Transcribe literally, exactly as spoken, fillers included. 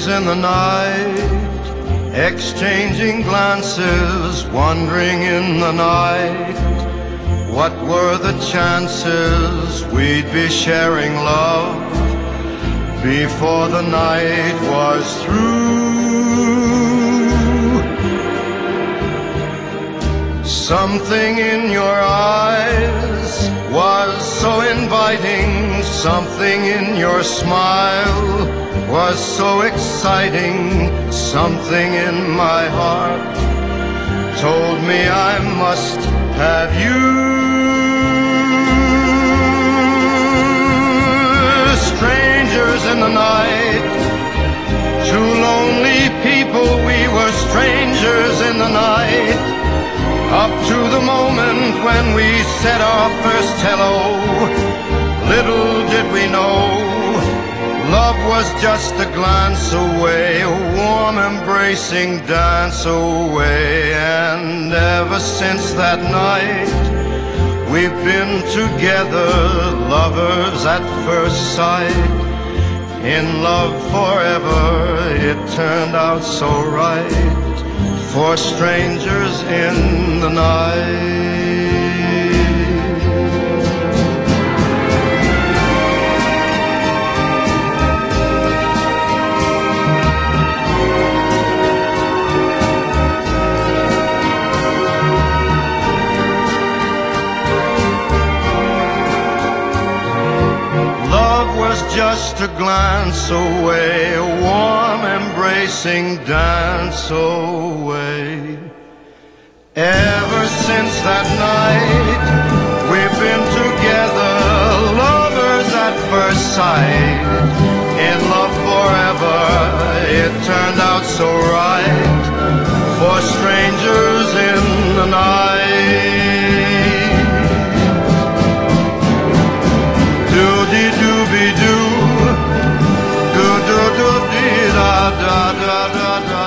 in the night, exchanging glances, wandering in the night. What were the chances we'd be sharing love before the night was through? Something in your eyes was so inviting, something in your smile was so exciting, something in my heart told me I must have you. Strangers in the night, two lonely people, we were strangers in the night, up to the moment when we said our first hello. Little did we know, love was just a glance away, a warm embracing dance away. And ever since that night, we've been together, lovers at first sight, in love forever. It turned out so right for strangers in the night. Just a glance away, a warm embracing dance away. Ever since that night, we've been together, lovers at first sight, in love forever. It turned out so right for strangers in the night. Do-de-do-be-do, do-do-do-dee-da-da-da-da-da.